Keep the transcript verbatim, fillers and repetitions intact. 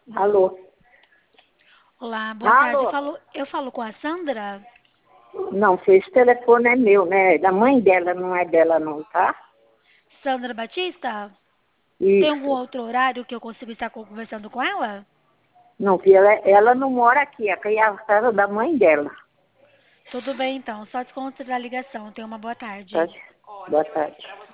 Alô? Olá, boa tarde. Eu Alô? falo, eu falo com a Sandra? Não, se esse telefone é meu, né? É da mãe dela, não é dela não, tá? Sandra Batista? Tem algum Isso. outro horário que eu consigo estar conversando com ela? Não, que ela, ela não mora aqui, aqui é a casa da mãe dela. Tudo bem, então. Só desconsiderar a ligação. Tenha uma boa Tá? tarde. Boa tarde.